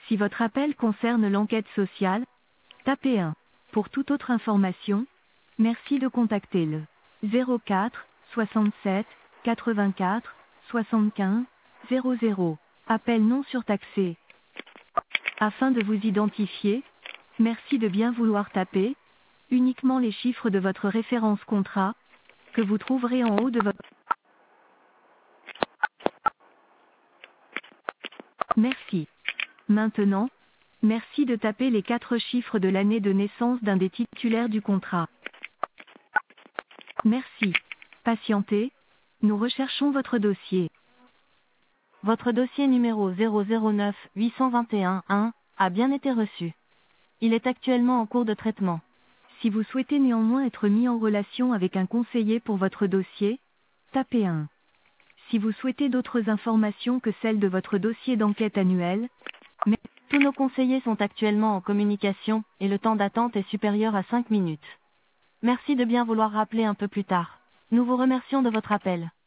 Si votre appel concerne l'enquête sociale, tapez 1. Pour toute autre information, merci de contacter le 04 67 84 75 00. Appel non surtaxé. Afin de vous identifier, merci de bien vouloir taper uniquement les chiffres de votre référence contrat, que vous trouverez en haut de votre... Merci. Maintenant, merci de taper les 4 chiffres de l'année de naissance d'un des titulaires du contrat. Merci. Patientez, nous recherchons votre dossier. Votre dossier numéro 009 821 1 a bien été reçu. Il est actuellement en cours de traitement. Si vous souhaitez néanmoins être mis en relation avec un conseiller pour votre dossier, tapez 1. Si vous souhaitez d'autres informations que celles de votre dossier d'enquête annuelle, Tous nos conseillers sont actuellement en communication, et le temps d'attente est supérieur à 5 minutes. Merci de bien vouloir rappeler un peu plus tard. Nous vous remercions de votre appel.